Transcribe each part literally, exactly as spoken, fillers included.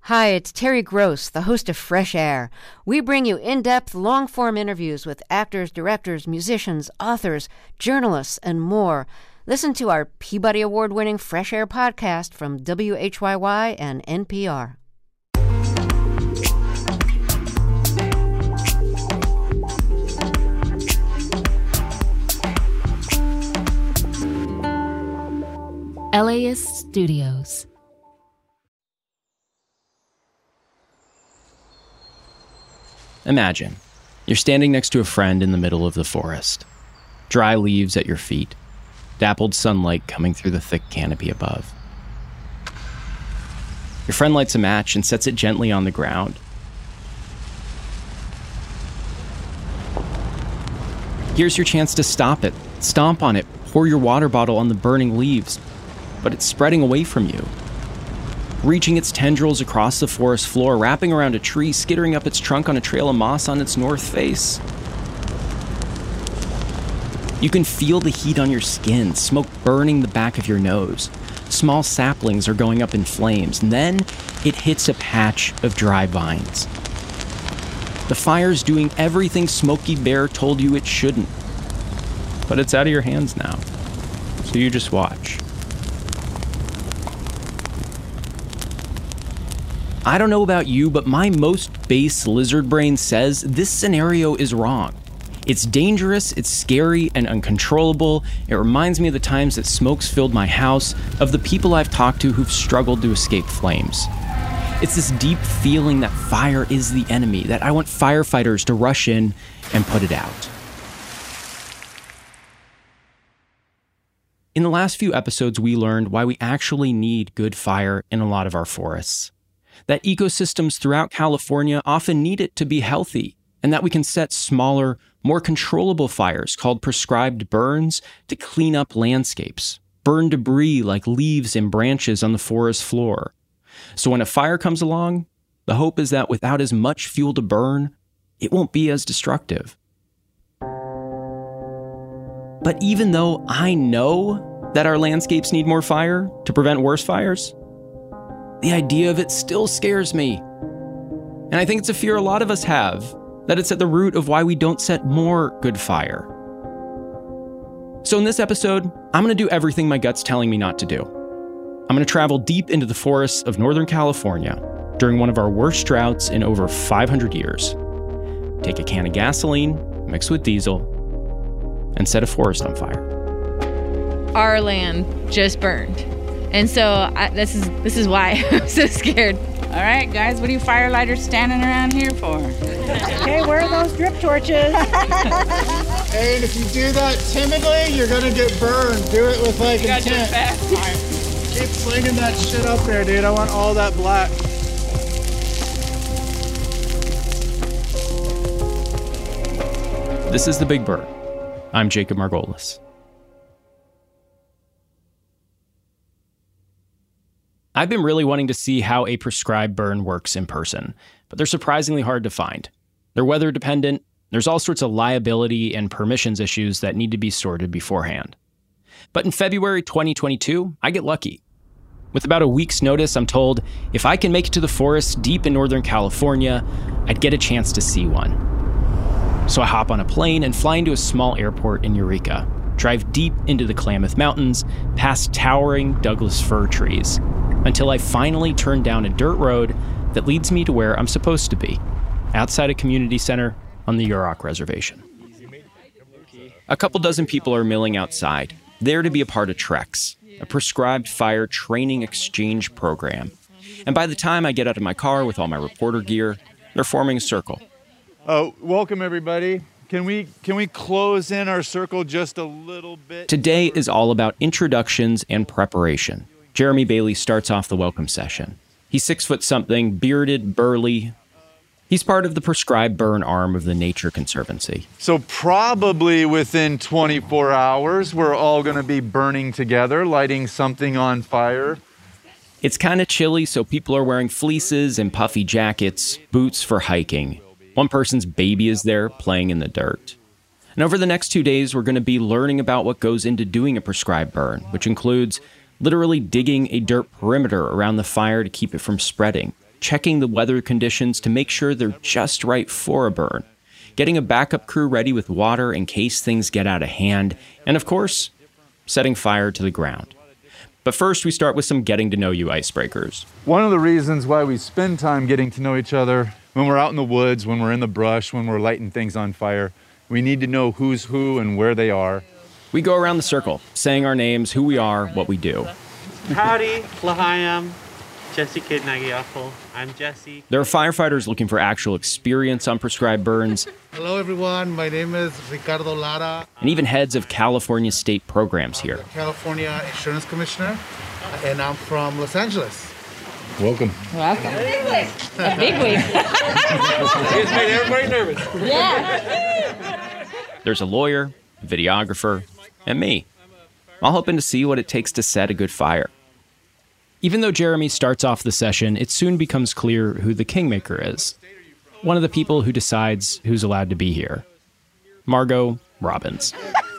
Hi, it's Terry Gross, the host of Fresh Air. We bring you in-depth, long-form interviews with actors, directors, musicians, authors, journalists, and more. Listen to our Peabody Award-winning Fresh Air podcast from W H Y Y and N P R. Elias Studios. Imagine, you're standing next to a friend in the middle of the forest. Dry leaves at your feet, dappled sunlight coming through the thick canopy above. Your friend lights a match and sets it gently on the ground. Here's your chance to stop it, stomp on it, pour your water bottle on the burning leaves, but it's spreading away from you. Reaching its tendrils across the forest floor, wrapping around a tree, skittering up its trunk on a trail of moss on its north face. You can feel the heat on your skin, smoke burning the back of your nose. Small saplings are going up in flames, and then it hits a patch of dry vines. The fire's doing everything Smokey Bear told you it shouldn't. But it's out of your hands now, so you just watch. I don't know about you, but my most base lizard brain says this scenario is wrong. It's dangerous, it's scary, and uncontrollable. It reminds me of the times that smokes filled my house, of the people I've talked to who've struggled to escape flames. It's this deep feeling that fire is the enemy, that I want firefighters to rush in and put it out. In the last few episodes, we learned why we actually need good fire in a lot of our forests. That ecosystems throughout California often need it to be healthy, and that we can set smaller, more controllable fires called prescribed burns to clean up landscapes, burn debris like leaves and branches on the forest floor. So when a fire comes along, the hope is that without as much fuel to burn, it won't be as destructive. But even though I know that our landscapes need more fire to prevent worse fires, the idea of it still scares me. And I think it's a fear a lot of us have, that it's at the root of why we don't set more good fire. So in this episode, I'm going to do everything my gut's telling me not to do. I'm going to travel deep into the forests of Northern California during one of our worst droughts in over five hundred years. Take a can of gasoline, mix with diesel, and set a forest on fire. Our land just burned. And so I, this is this is why I'm so scared. All right, guys, what are you firelighters standing around here for? Okay, where are those drip torches? Hey, and if you do that timidly, you're gonna get burned. Do it with like you intent. Gotta do it fast. Keep slinging that shit up there, dude. I want all that black. This is The Big Burn. I'm Jacob Margolis. I've been really wanting to see how a prescribed burn works in person, but they're surprisingly hard to find. They're weather dependent, there's all sorts of liability and permissions issues that need to be sorted beforehand. But in February twenty twenty-two, I get lucky. With about a week's notice, I'm told if I can make it to the forest deep in Northern California, I'd get a chance to see one. So I hop on a plane and fly into a small airport in Eureka, drive deep into the Klamath Mountains, past towering Douglas fir trees, until I finally turn down a dirt road that leads me to where I'm supposed to be, outside a community center on the Yurok Reservation. A couple dozen people are milling outside, there to be a part of Trex, a prescribed fire training exchange program. And by the time I get out of my car with all my reporter gear, they're forming a circle. Oh, welcome everybody. Can we can we close in our circle just a little bit? Today is all about introductions and preparation. Jeremy Bailey starts off the welcome session. He's six foot something, bearded, burly. He's part of the prescribed burn arm of the Nature Conservancy. So probably within twenty-four hours, we're all going to be burning together, lighting something on fire. It's kind of chilly, so people are wearing fleeces and puffy jackets, boots for hiking. One person's baby is there, playing in the dirt. And over the next two days, we're going to be learning about what goes into doing a prescribed burn, which includes literally digging a dirt perimeter around the fire to keep it from spreading, checking the weather conditions to make sure they're just right for a burn, getting a backup crew ready with water in case things get out of hand, and of course, setting fire to the ground. But first, we start with some getting to know you icebreakers. One of the reasons why we spend time getting to know each other, when we're out in the woods, when we're in the brush, when we're lighting things on fire, we need to know who's who and where they are. We go around the circle, saying our names, who we are, what we do. Howdy, lahayam, Jesse Kid Nagyapple. I'm Jesse. There are firefighters looking for actual experience on prescribed burns. Hello, everyone. My name is Ricardo Lara. And even heads of California state programs here. I'm the California Insurance Commissioner, and I'm from Los Angeles. Welcome. Welcome. Big wig. A big wig. It's made everybody nervous. Yeah. There's a lawyer, a videographer, and me, all hoping to see what it takes to set a good fire. Even though Jeremy starts off the session, it soon becomes clear who the kingmaker is. One of the people who decides who's allowed to be here. Margot Robbins.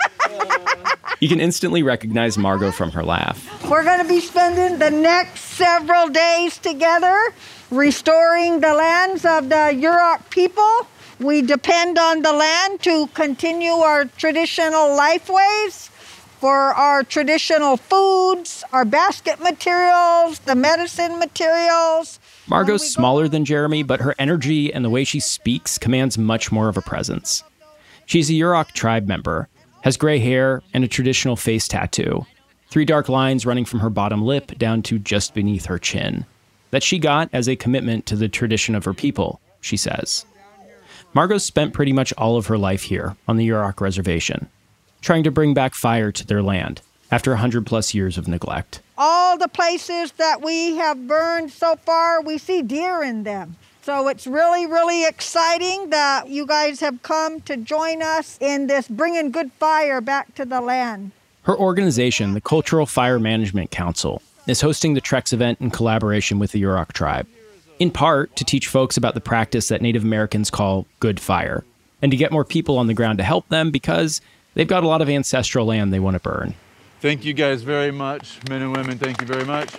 You can instantly recognize Margot from her laugh. We're going to be spending the next several days together restoring the lands of the Yurok people. We depend on the land to continue our traditional lifeways, for our traditional foods, our basket materials, the medicine materials. Margot's smaller than Jeremy, but her energy and the way she speaks commands much more of a presence. She's a Yurok tribe member, has gray hair and a traditional face tattoo, three dark lines running from her bottom lip down to just beneath her chin, that she got as a commitment to the tradition of her people, she says. Margot spent pretty much all of her life here on the Yurok reservation, trying to bring back fire to their land after one hundred plus years of neglect. All the places that we have burned so far, we see deer in them. So it's really, really exciting that you guys have come to join us in this bringing good fire back to the land. Her organization, the Cultural Fire Management Council, is hosting the Trex event in collaboration with the Yurok tribe, in part to teach folks about the practice that Native Americans call good fire, and to get more people on the ground to help them because they've got a lot of ancestral land they want to burn. Thank you guys very much, men and women, thank you very much.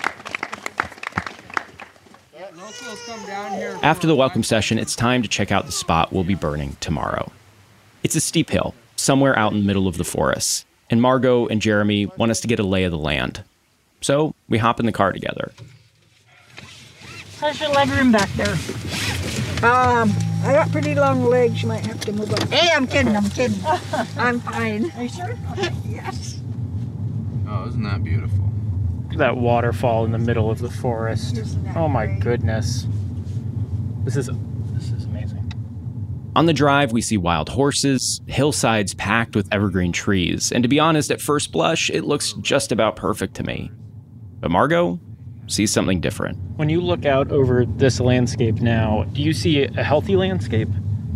After the welcome session, it's time to check out the spot we'll be burning tomorrow. It's a steep hill, somewhere out in the middle of the forest, and Margot and Jeremy want us to get a lay of the land. So we hop in the car together. How's your leg room back there? Um, I got pretty long legs. You might have to move up. Hey, I'm kidding. I'm kidding. I'm fine. Are you sure? Yes. Oh, isn't that beautiful? That waterfall in the middle of the forest. Oh my goodness. This is this is amazing. On the drive, we see wild horses, hillsides packed with evergreen trees, and to be honest, at first blush, it looks just about perfect to me. But Margot sees something different. When you look out over this landscape now, do you see a healthy landscape?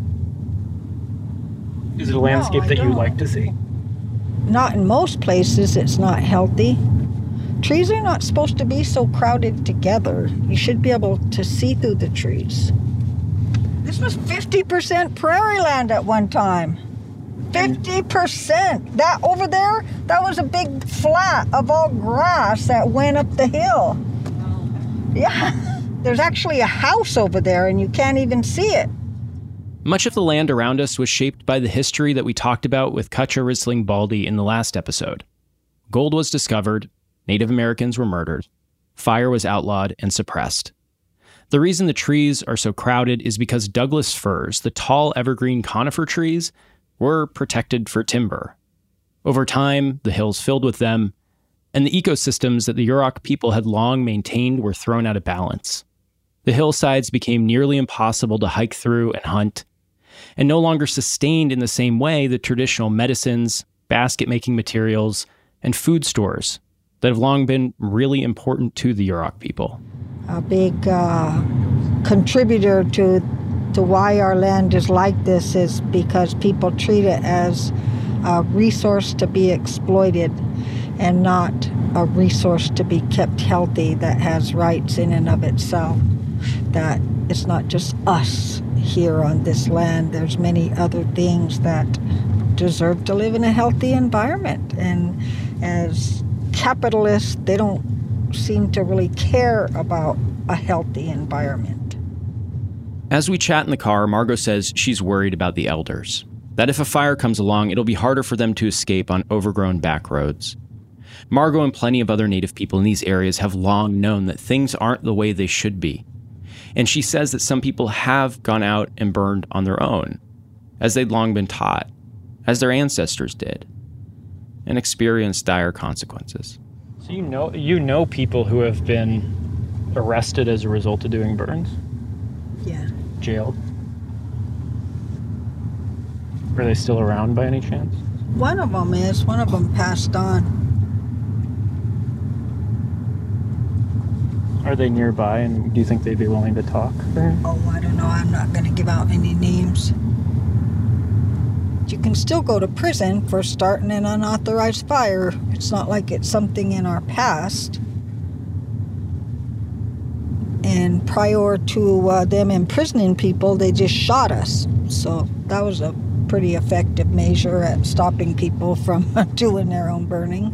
Is it a landscape no, that you don't. like to see? Not in most places, it's not healthy. Trees are not supposed to be so crowded together. You should be able to see through the trees. This was fifty percent prairie land at one time. fifty percent. That over there, that was a big flat of all grass that went up the hill. Yeah, there's actually a house over there and you can't even see it. Much of the land around us was shaped by the history that we talked about with Cutcha Risling Baldy in the last episode. Gold was discovered, Native Americans were murdered, fire was outlawed and suppressed. The reason the trees are so crowded is because Douglas firs, the tall evergreen conifer trees, were protected for timber. Over time, the hills filled with them, and the ecosystems that the Yurok people had long maintained were thrown out of balance. The hillsides became nearly impossible to hike through and hunt, and no longer sustained in the same way the traditional medicines, basket-making materials, and food stores that have long been really important to the Yurok people. A big uh, contributor to to why our land is like this is because people treat it as a resource to be exploited and not a resource to be kept healthy that has rights in and of itself. That it's not just us here on this land. There's many other things that deserve to live in a healthy environment. And as capitalists, they don't seem to really care about a healthy environment. As we chat in the car, Margot says she's worried about the elders. That if a fire comes along, it'll be harder for them to escape on overgrown back roads. Margot and plenty of other Native people in these areas have long known that things aren't the way they should be. And she says that some people have gone out and burned on their own, as they'd long been taught, as their ancestors did, and experienced dire consequences. So you know you know people who have been arrested as a result of doing burns? Yeah. Jailed? Are they still around by any chance? One of them is. One of them passed on. Are they nearby, and do you think they'd be willing to talk? Oh, I don't know. I'm not going to give out any names. You can still go to prison for starting an unauthorized fire. It's not like it's something in our past. And prior to uh, them imprisoning people, they just shot us. So that was a pretty effective measure at stopping people from doing their own burning.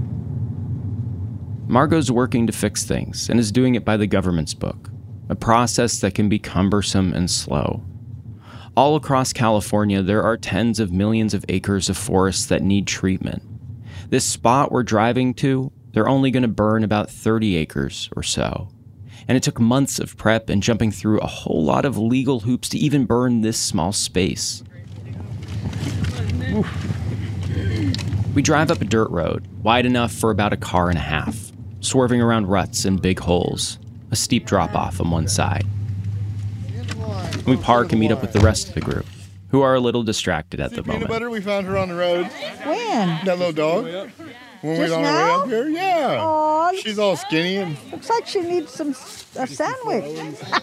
Margot's working to fix things and is doing it by the government's book, a process that can be cumbersome and slow. All across California, there are tens of millions of acres of forests that need treatment. This spot we're driving to, they're only going to burn about thirty acres or so. And it took months of prep and jumping through a whole lot of legal hoops to even burn this small space. Oof. We drive up a dirt road, wide enough for about a car and a half, swerving around ruts and big holes, a steep drop-off on one side. We park and meet up with the rest of the group, who are a little distracted at the moment. Peanut butter, we found her on the road. When? That little dog. When we Just was on now? the way up here, yeah. Aww. She's all skinny and. Looks like she needs some a sandwich.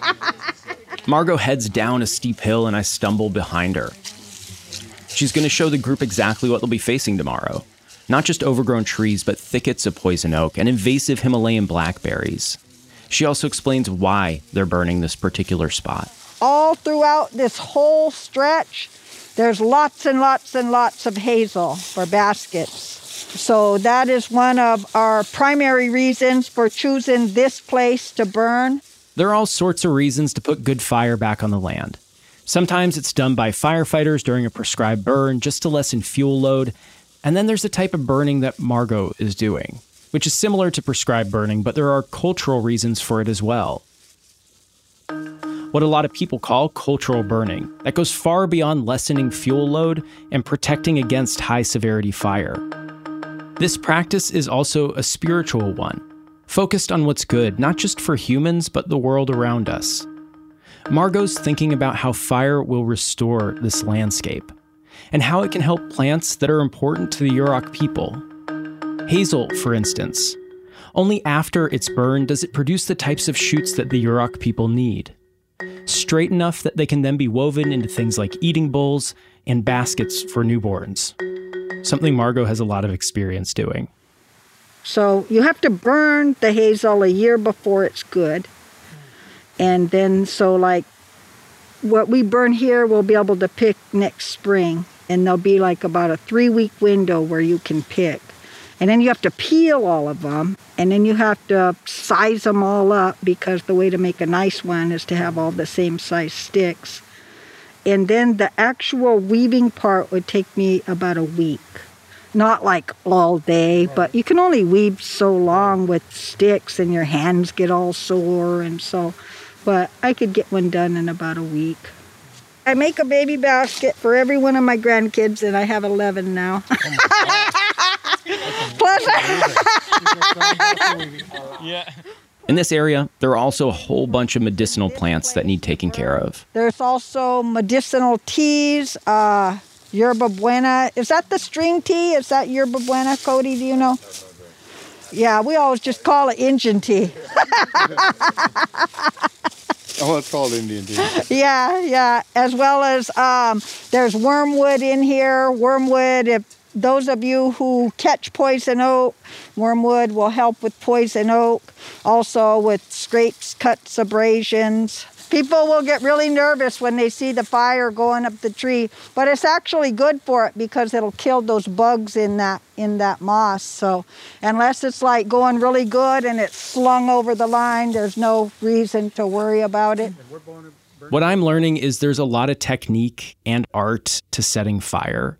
Margot heads down a steep hill and I stumble behind her. She's going to show the group exactly what they'll be facing tomorrow. Not just overgrown trees, but thickets of poison oak and invasive Himalayan blackberries. She also explains why they're burning this particular spot. All throughout this whole stretch, there's lots and lots and lots of hazel for baskets. So that is one of our primary reasons for choosing this place to burn. There are all sorts of reasons to put good fire back on the land. Sometimes it's done by firefighters during a prescribed burn just to lessen fuel load. And then there's the type of burning that Margot is doing, which is similar to prescribed burning, but there are cultural reasons for it as well. What a lot of people call cultural burning, that goes far beyond lessening fuel load and protecting against high-severity fire. This practice is also a spiritual one, focused on what's good, not just for humans, but the world around us. Margot's thinking about how fire will restore this landscape, and how it can help plants that are important to the Yurok people. Hazel, for instance. Only after it's burned does it produce the types of shoots that the Yurok people need. Straight enough that they can then be woven into things like eating bowls and baskets for newborns. Something Margot has a lot of experience doing. So you have to burn the hazel a year before it's good. And then so like what we burn here we'll be able to pick next spring. And there'll be like about a three-week window where you can pick. And then you have to peel all of them. And then you have to size them all up because the way to make a nice one is to have all the same size sticks. And then the actual weaving part would take me about a week. Not like all day, but you can only weave so long with sticks and your hands get all sore and so. But I could get one done in about a week. I make a baby basket for every one of my grandkids, and I have eleven now. Plus, In this area, there are also a whole bunch of medicinal plants that need taken care of. There's also medicinal teas, uh, yerba buena. Is that the string tea? Is that yerba buena, Cody? Do you know? Yeah, we always just call it Indian tea. Oh, it's called Indian tea. Yeah, yeah. As well as um, there's wormwood in here. Wormwood, if those of you who catch poison oak, wormwood will help with poison oak, also with scrapes, cuts, abrasions. People will get really nervous when they see the fire going up the tree, but it's actually good for it because it'll kill those bugs in that in that moss. So unless it's like going really good and it's slung over the line, there's no reason to worry about it. What I'm learning is there's a lot of technique and art to setting fire.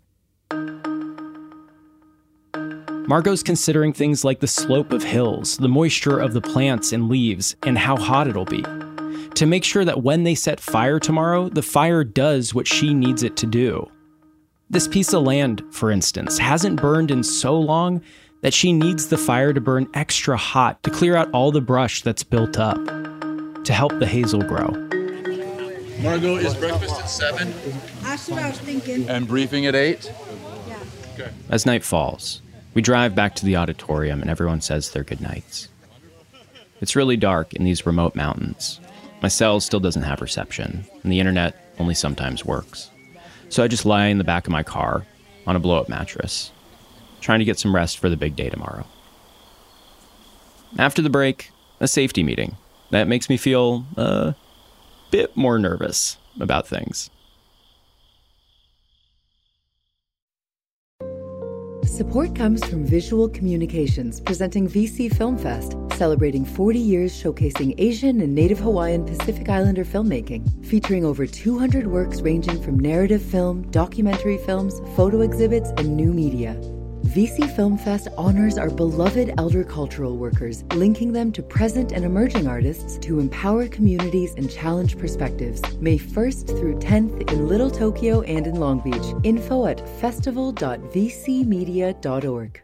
Margot's considering things like the slope of hills, the moisture of the plants and leaves, and how hot it'll be, to make sure that when they set fire tomorrow, the fire does what she needs it to do. This piece of land, for instance, hasn't burned in so long that she needs the fire to burn extra hot to clear out all the brush that's built up, to help the hazel grow. Margot, is breakfast at seven? That's what I was thinking. And briefing at eight? Yeah. Okay. As night falls, we drive back to the auditorium and everyone says their goodnights. It's really dark in these remote mountains. My cell still doesn't have reception, and the internet only sometimes works. So I just lie in the back of my car on a blow-up mattress, trying to get some rest for the big day tomorrow. After the break, a safety meeting that makes me feel a bit more nervous about things. Support comes from Visual Communications, presenting V C Film Fest, celebrating forty years showcasing Asian and Native Hawaiian Pacific Islander filmmaking, featuring over two hundred works ranging from narrative film, documentary films, photo exhibits, and new media. V C Film Fest honors our beloved elder cultural workers, linking them to present and emerging artists to empower communities and challenge perspectives. May first through tenth in Little Tokyo and in Long Beach. Info at festival dot v c media dot org.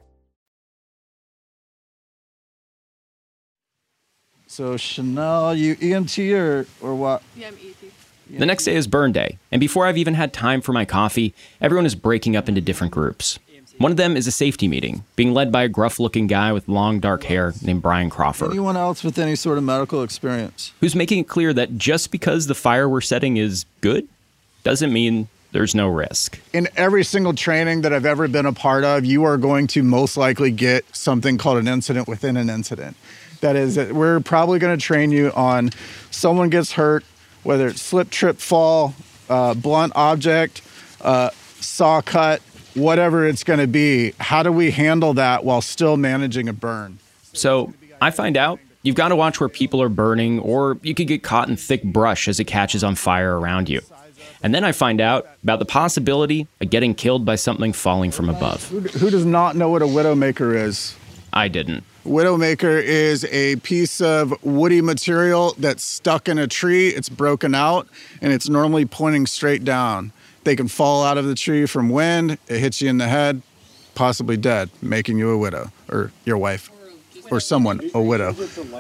So Chanel, you E M T or, or what? Yeah, I'm E T. The next day is burn day, and before I've even had time for my coffee, everyone is breaking up into different groups. One of them is a safety meeting, being led by a gruff-looking guy with long, dark hair named Brian Crawford. Anyone else with any sort of medical experience? Who's making it clear that just because the fire we're setting is good, doesn't mean there's no risk. In every single training that I've ever been a part of, you are going to most likely get something called an incident within an incident. That is, that we're probably going to train you on someone gets hurt, whether it's slip, trip, fall, uh, blunt object, uh, saw cut, whatever it's going to be. How do we handle that while still managing a burn? So I find out you've got to watch where people are burning, or you could get caught in thick brush as it catches on fire around you. And then I find out about the possibility of getting killed by something falling from above. Who, who does not know what a widowmaker is? I didn't. Widowmaker is a piece of woody material that's stuck in a tree. It's broken out, and it's normally pointing straight down. They can fall out of the tree from wind. It hits you in the head, possibly dead, making you a widow, or your wife, or someone a widow.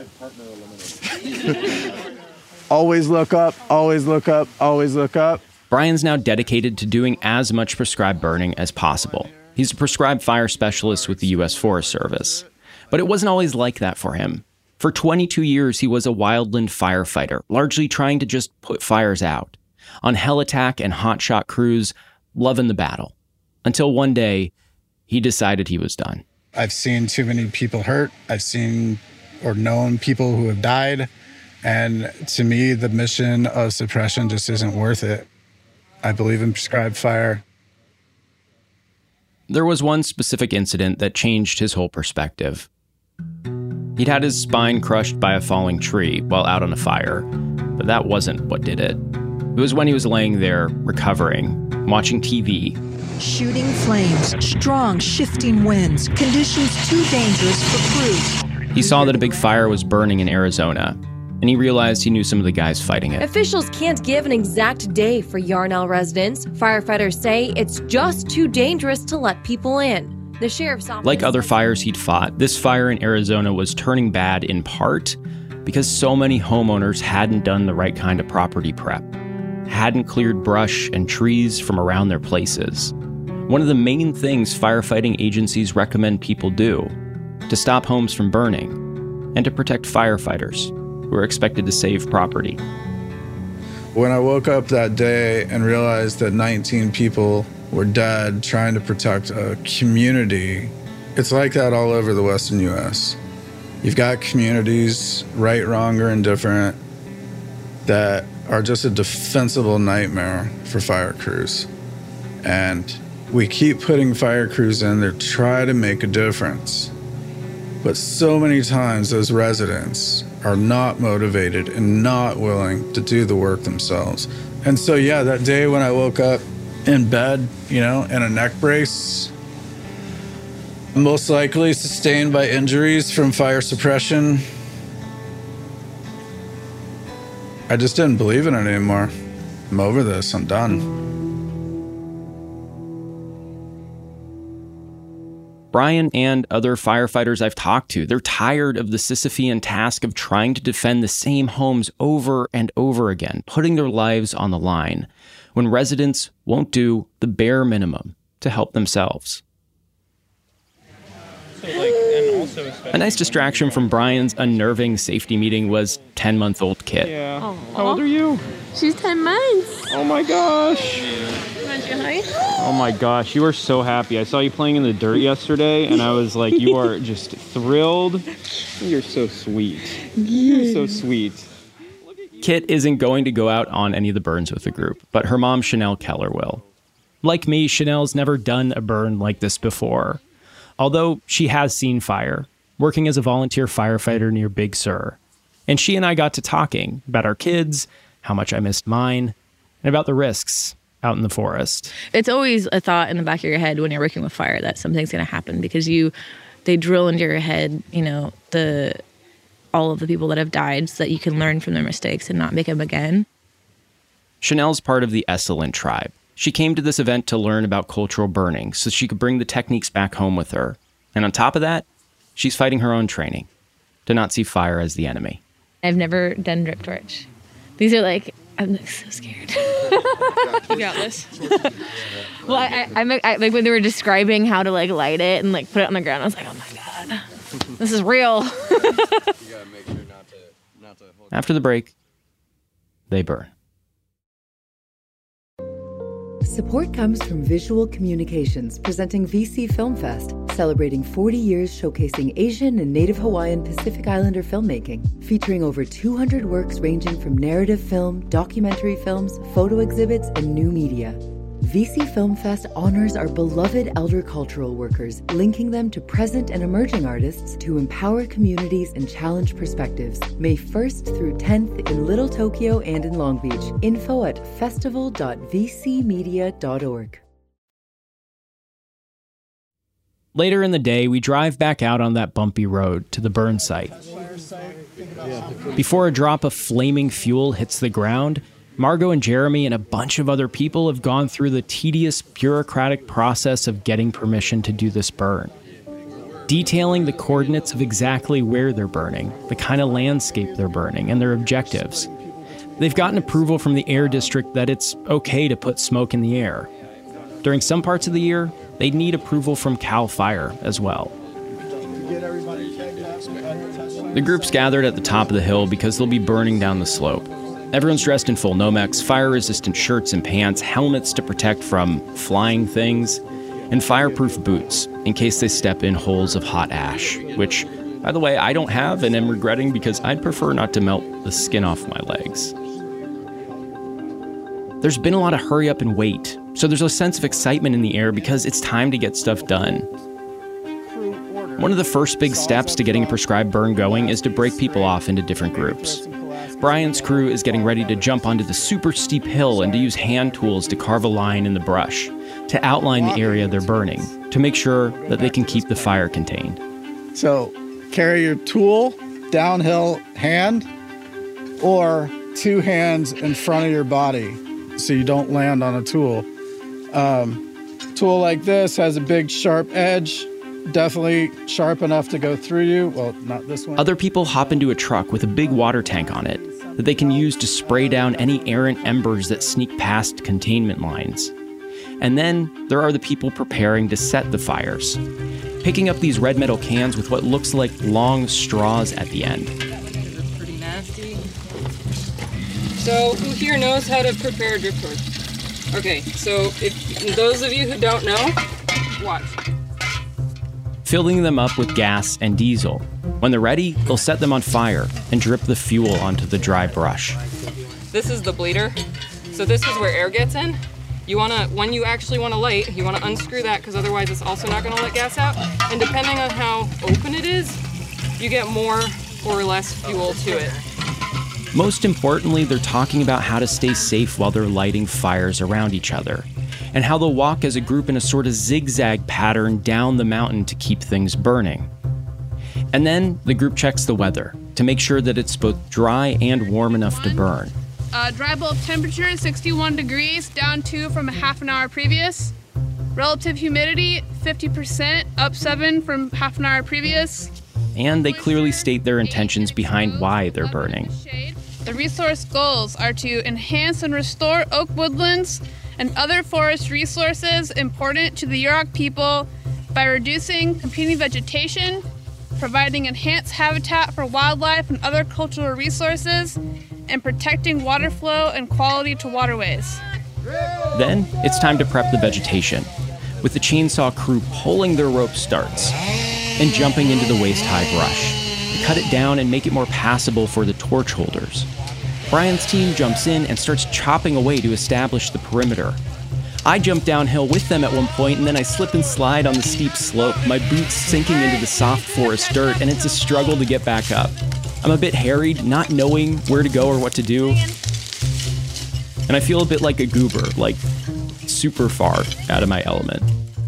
Always look up, always look up, always look up. Brian's now dedicated to doing as much prescribed burning as possible. He's a prescribed fire specialist with the U S Forest Service. But it wasn't always like that for him. For twenty-two years, he was a wildland firefighter, largely trying to just put fires out. On hell-attack and hotshot crews, loving the battle. Until one day, he decided he was done. I've seen too many people hurt. I've seen or known people who have died. And to me, the mission of suppression just isn't worth it. I believe in prescribed fire. There was one specific incident that changed his whole perspective. He'd had his spine crushed by a falling tree while out on a fire, but that wasn't what did it. It was when he was laying there, recovering, watching T V. Shooting flames, strong shifting winds, conditions too dangerous for crews. He saw that a big fire was burning in Arizona, and he realized he knew some of the guys fighting it. Officials can't give an exact day for Yarnell residents. Firefighters say it's just too dangerous to let people in. The sheriff's office... Like other fires he'd fought, this fire in Arizona was turning bad in part because so many homeowners hadn't done the right kind of property prep, hadn't cleared brush and trees from around their places. One of the main things firefighting agencies recommend people do to stop homes from burning and to protect firefighters who are expected to save property. When I woke up that day and realized that nineteen people or dad trying to protect a community. It's like that all over the Western U S. You've got communities, right, wrong, or indifferent, that are just a defensible nightmare for fire crews. And we keep putting fire crews in there to try to make a difference. But so many times those residents are not motivated and not willing to do the work themselves. And so, yeah, that day when I woke up in bed, you know, in a neck brace, most likely sustained by injuries from fire suppression, I just didn't believe in it anymore. I'm over this, I'm done. Brian and other firefighters I've talked to, they're tired of the Sisyphean task of trying to defend the same homes over and over again, putting their lives on the line, when residents won't do the bare minimum to help themselves. So, like, and also A nice distraction from Brian's unnerving safety meeting was ten-month-old Kit. Yeah. How old are you? She's ten months. Oh my gosh. Oh my gosh, you are so happy. I saw you playing in the dirt yesterday, and I was like, you are just thrilled. You're so sweet. You're so sweet. Kit isn't going to go out on any of the burns with the group, but her mom, Chanel Keller, will. Like me, Chanel's never done a burn like this before, although she has seen fire, working as a volunteer firefighter near Big Sur. And she and I got to talking about our kids, how much I missed mine, and about the risks out in the forest. It's always a thought in the back of your head when you're working with fire that something's going to happen, because you, they drill into your head, you know, the all of the people that have died, so that you can learn from their mistakes and not make them again. Chanel's part of the Esalen tribe. She came to this event to learn about cultural burning so she could bring the techniques back home with her. And on top of that, she's fighting her own training to not see fire as the enemy. I've never done drip torch. These are like, I'm like so scared. You got this. Well, I, I, I, I like when they were describing how to like light it and like put it on the ground, I was like, oh my God, this is real. After the break, they burn. Support comes from Visual Communications, presenting V C Film Fest, celebrating forty years showcasing Asian and Native Hawaiian Pacific Islander filmmaking, featuring over two hundred works ranging from narrative film, documentary films, photo exhibits, and new media. V C Film Fest honors our beloved elder cultural workers, linking them to present and emerging artists to empower communities and challenge perspectives. May first through tenth in Little Tokyo and in Long Beach. Info at festival dot v c media dot org. Later in the day, we drive back out on that bumpy road to the burn site. Before a drop of flaming fuel hits the ground, Margot and Jeremy and a bunch of other people have gone through the tedious bureaucratic process of getting permission to do this burn, detailing the coordinates of exactly where they're burning, the kind of landscape they're burning, and their objectives. They've gotten approval from the Air District that it's okay to put smoke in the air. During some parts of the year, they need approval from CAL FIRE as well. The group's gathered at the top of the hill because they'll be burning down the slope. Everyone's dressed in full Nomex, fire-resistant shirts and pants, helmets to protect from flying things, and fireproof boots in case they step in holes of hot ash, which, by the way, I don't have and am regretting because I'd prefer not to melt the skin off my legs. There's been a lot of hurry up and wait, so there's a sense of excitement in the air because it's time to get stuff done. One of the first big steps to getting a prescribed burn going is to break people off into different groups. Brian's crew is getting ready to jump onto the super steep hill and to use hand tools to carve a line in the brush, to outline the area they're burning, to make sure that they can keep the fire contained. So carry your tool, downhill hand, or two hands in front of your body so you don't land on a tool. Um, tool like this has a big sharp edge, definitely sharp enough to go through you. Well, not this one. Other people hop into a truck with a big water tank on it that they can use to spray down any errant embers that sneak past containment lines. And then there are the people preparing to set the fires, picking up these red metal cans with what looks like long straws at the end. Pretty nasty. So who here knows how to prepare a drip torch? Okay, so if those of you who don't know, watch. Filling them up with gas and diesel. When they're ready, they'll set them on fire and drip the fuel onto the dry brush. This is the bleeder. So this is where air gets in. You wanna, when you actually wanna light, you wanna unscrew that because otherwise it's also not gonna let gas out. And depending on how open it is, you get more or less fuel to it. Most importantly, they're talking about how to stay safe while they're lighting fires around each other, and how they'll walk as a group in a sort of zigzag pattern down the mountain to keep things burning. And then the group checks the weather to make sure that it's both dry and warm enough to burn. Uh, dry bulb temperature sixty-one degrees, down two from a half an hour previous. Relative humidity fifty percent, up seven from half an hour previous. And they clearly state their intentions behind why they're burning. The resource goals are to enhance and restore oak woodlands and other forest resources important to the Yurok people by reducing competing vegetation, providing enhanced habitat for wildlife and other cultural resources, and protecting water flow and quality to waterways. Then it's time to prep the vegetation, with the chainsaw crew pulling their rope starts and jumping into the waist-high brush to cut it down and make it more passable for the torch holders. Brian's team jumps in and starts chopping away to establish the perimeter. I jump downhill with them at one point, and then I slip and slide on the steep slope, my boots sinking into the soft forest dirt, and it's a struggle to get back up. I'm a bit harried, not knowing where to go or what to do. And I feel a bit like a goober, like super far out of my element.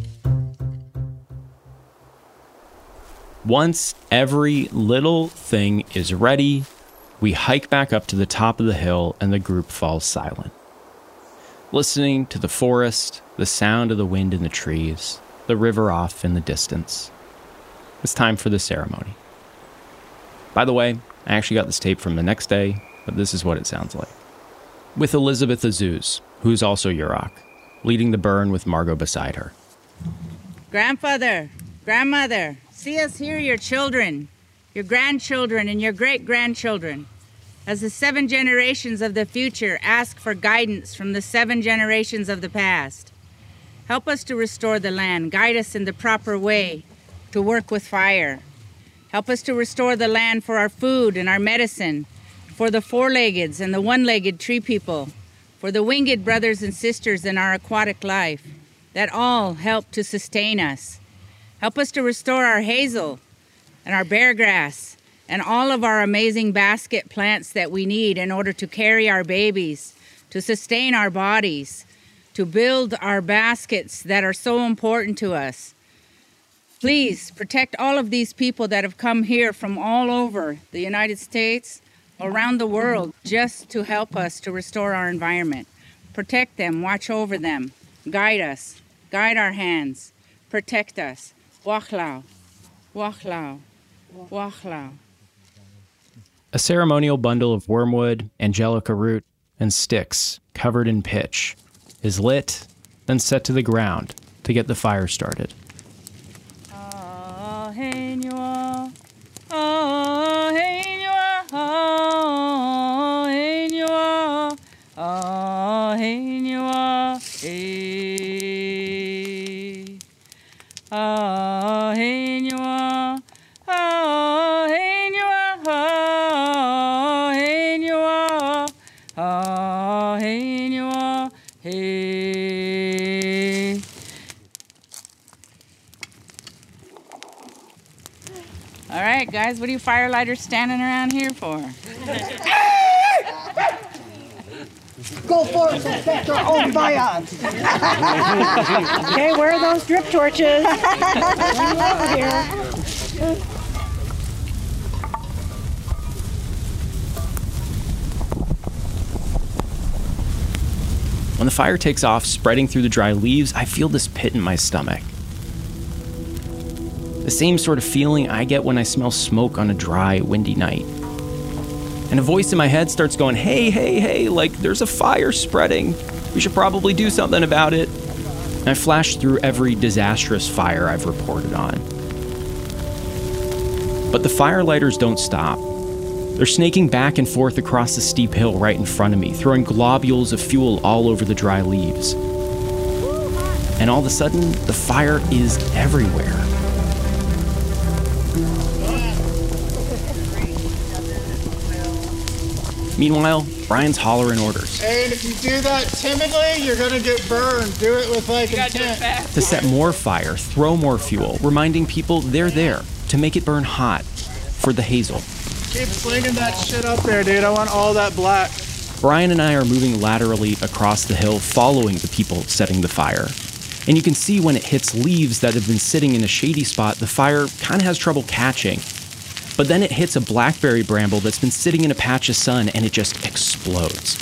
Once every little thing is ready, we hike back up to the top of the hill and the group falls silent, listening to the forest, the sound of the wind in the trees, the river off in the distance. It's time for the ceremony. By the way, I actually got this tape from the next day, but this is what it sounds like. With Elizabeth Azuz, who's also Yurok, leading the burn with Margot beside her. Grandfather, grandmother, see us here, your children, your grandchildren, and your great-grandchildren. As the seven generations of the future ask for guidance from the seven generations of the past. Help us to restore the land. Guide us in the proper way to work with fire. Help us to restore the land for our food and our medicine, for the four-leggeds and the one-legged tree people, for the winged brothers and sisters in our aquatic life, that all help to sustain us. Help us to restore our hazel and our bear grass and all of our amazing basket plants that we need in order to carry our babies, to sustain our bodies, to build our baskets that are so important to us. Please protect all of these people that have come here from all over the United States, around the world, just to help us to restore our environment. Protect them, watch over them, guide us, guide our hands, protect us. Wachlau, wachlau, wachlau. A ceremonial bundle of wormwood, angelica root, and sticks covered in pitch is lit, then set to the ground to get the fire started. All right, guys, what are you firelighters standing around here for? Go for it, Inspector O'Brien. Okay, where are those drip torches? Over here. When the fire takes off, spreading through the dry leaves, I feel this pit in my stomach. The same sort of feeling I get when I smell smoke on a dry, windy night. And a voice in my head starts going, hey, hey, hey, like there's a fire spreading. We should probably do something about it. And I flash through every disastrous fire I've reported on. But the firelighters don't stop. They're snaking back and forth across the steep hill right in front of me, throwing globules of fuel all over the dry leaves. And all of a sudden, the fire is everywhere. Meanwhile, Brian's hollering orders. And if you do that timidly, you're gonna get burned. Do it with like intent. To set more fire, throw more fuel, reminding people they're there to make it burn hot for the hazel. Keep slinging that shit up there, dude. I want all that black. Brian and I are moving laterally across the hill, following the people setting the fire. And you can see when it hits leaves that have been sitting in a shady spot, the fire kind of has trouble catching. But then it hits a blackberry bramble that's been sitting in a patch of sun, and it just explodes.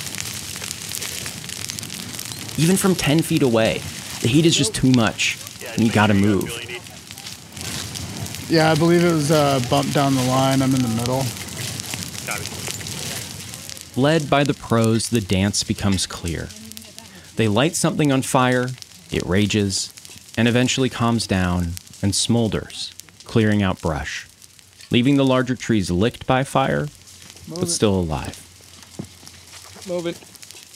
Even from ten feet away, the heat is just too much, and you gotta move. Yeah, I believe it was uh, bumped down the line. I'm in the middle. Led by the pros, the dance becomes clear. They light something on fire, it rages, and eventually calms down and smolders, clearing out brush, leaving the larger trees licked by fire, Move but it. still alive. Move it.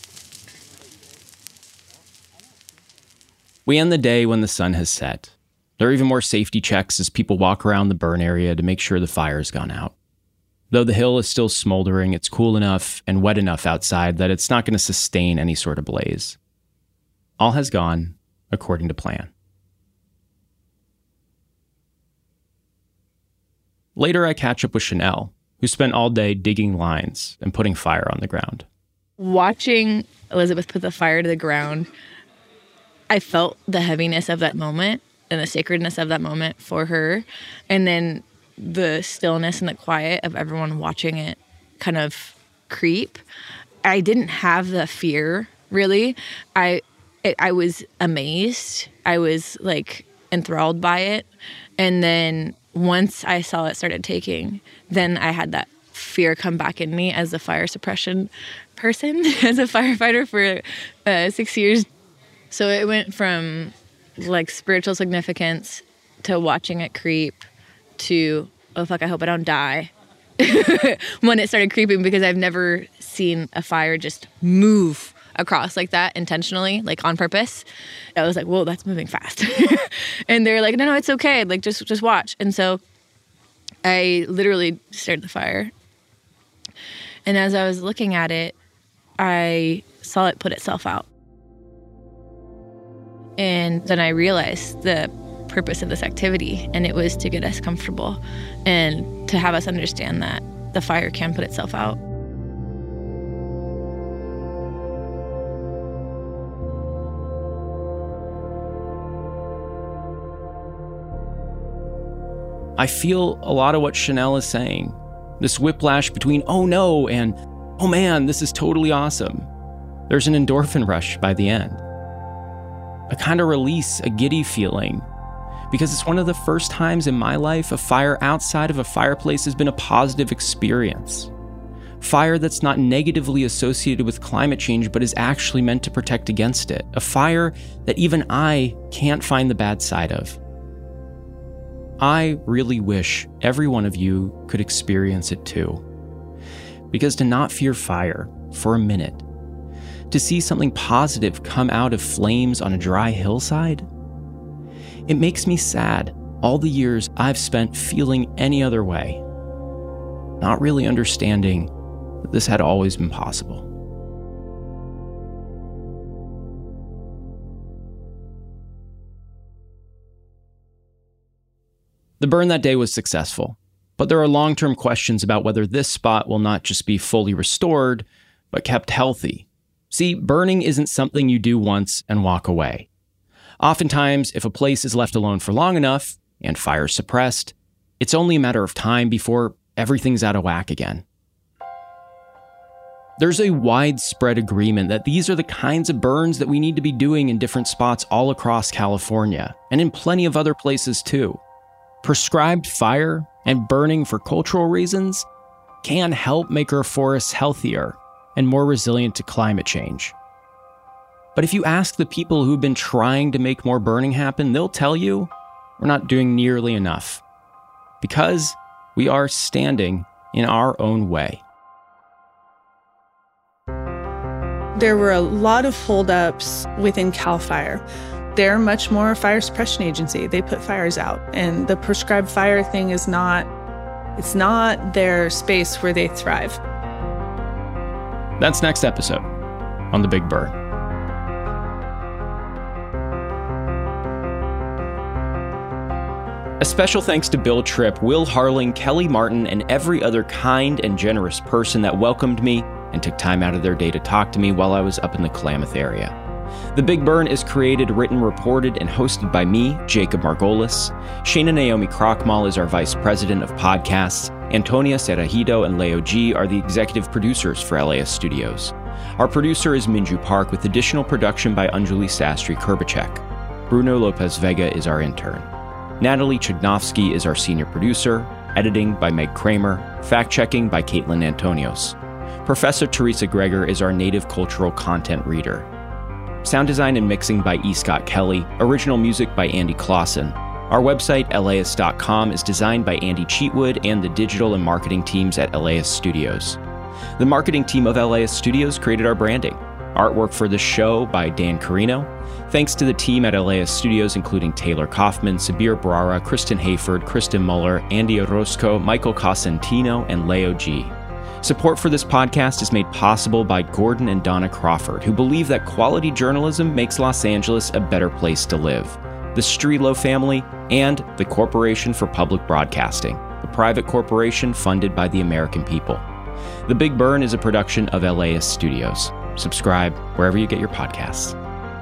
We end the day when the sun has set. There are even more safety checks as people walk around the burn area to make sure the fire's gone out. Though the hill is still smoldering, it's cool enough and wet enough outside that it's not going to sustain any sort of blaze. All has gone according to plan. Later, I catch up with Chanel, who spent all day digging lines and putting fire on the ground. Watching Elizabeth put the fire to the ground, I felt the heaviness of that moment and the sacredness of that moment for her. And then the stillness and the quiet of everyone watching it kind of creep. I didn't have the fear, really. I it, I was amazed. I was, like, enthralled by it. And then once I saw it started taking, then I had that fear come back in me as a fire suppression person, as a firefighter for uh, six years. So it went from, like, spiritual significance to watching it creep to, oh, fuck, I hope I don't die, when it started creeping, because I've never seen a fire just move across like that intentionally, like on purpose. I was like, whoa, that's moving fast. And they're like, no, no, it's okay. Like, just, just watch. And so I literally started the fire. And as I was looking at it, I saw it put itself out. And then I realized the purpose of this activity, and it was to get us comfortable and to have us understand that the fire can put itself out. I feel a lot of what Chanel is saying. This whiplash between, oh no, and, oh man, this is totally awesome. There's an endorphin rush by the end. A kind of release, a giddy feeling. Because it's one of the first times in my life a fire outside of a fireplace has been a positive experience. Fire that's not negatively associated with climate change, but is actually meant to protect against it. A fire that even I can't find the bad side of. I really wish every one of you could experience it too. Because to not fear fire for a minute, to see something positive come out of flames on a dry hillside, it makes me sad all the years I've spent feeling any other way, not really understanding that this had always been possible. The burn that day was successful, but there are long-term questions about whether this spot will not just be fully restored, but kept healthy. See, burning isn't something you do once and walk away. Oftentimes, if a place is left alone for long enough and fire suppressed, it's only a matter of time before everything's out of whack again. There's a widespread agreement that these are the kinds of burns that we need to be doing in different spots all across California, and in plenty of other places too. Prescribed fire and burning for cultural reasons can help make our forests healthier and more resilient to climate change. But if you ask the people who've been trying to make more burning happen, they'll tell you we're not doing nearly enough. Because we are standing in our own way. There were a lot of holdups within CAL FIRE. They're much more a fire suppression agency. They put fires out, and the prescribed fire thing is not, it's not their space where they thrive. That's next episode on The Big Burn. A special thanks to Bill Tripp, Will Harling, Kelly Martin, and every other kind and generous person that welcomed me and took time out of their day to talk to me while I was up in the Klamath area. The Big Burn is created, written, reported, and hosted by me, Jacob Margolis. Shana Naomi Krochmal is our vice president of podcasts. Antonia Cerejido and Leo G are the executive producers for L A S Studios. Our producer is Minju Park, with additional production by Anjali Sastry Kurbacek. Bruno Lopez Vega is our intern. Natalie Chudnovsky is our senior producer. Editing by Meg Kramer. Fact-checking by Caitlin Antonios. Professor Teresa Greger is our native cultural content reader. Sound design and mixing by E. Scott Kelly. Original music by Andy Clausen. Our website, L A S dot com, is designed by Andy Cheatwood and the digital and marketing teams at L A S Studios. The marketing team of L A S Studios created our branding. Artwork for this show by Dan Carino. Thanks to the team at L A S Studios, including Taylor Kaufman, Sabir Brara, Kristen Hayford, Kristen Muller, Andy Orozco, Michael Cosentino, and Leo G. Support for this podcast is made possible by Gordon and Donna Crawford, who believe that quality journalism makes Los Angeles a better place to live. The Strelo family, and the Corporation for Public Broadcasting, a private corporation funded by the American people. The Big Burn is a production of L A S Studios. Subscribe wherever you get your podcasts.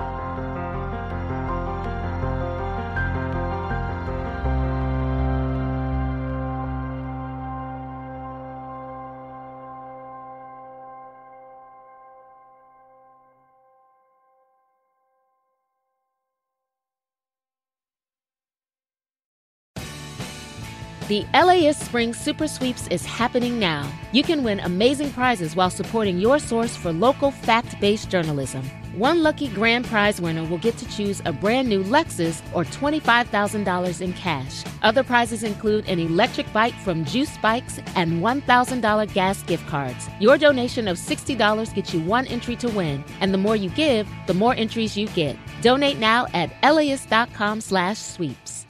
The L A S Spring Super Sweeps is happening now. You can win amazing prizes while supporting your source for local fact-based journalism. One lucky grand prize winner will get to choose a brand new Lexus or twenty-five thousand dollars in cash. Other prizes include an electric bike from Juice Bikes and one thousand dollars gas gift cards. Your donation of sixty dollars gets you one entry to win, and the more you give, the more entries you get. Donate now at L A S dot com slash sweeps.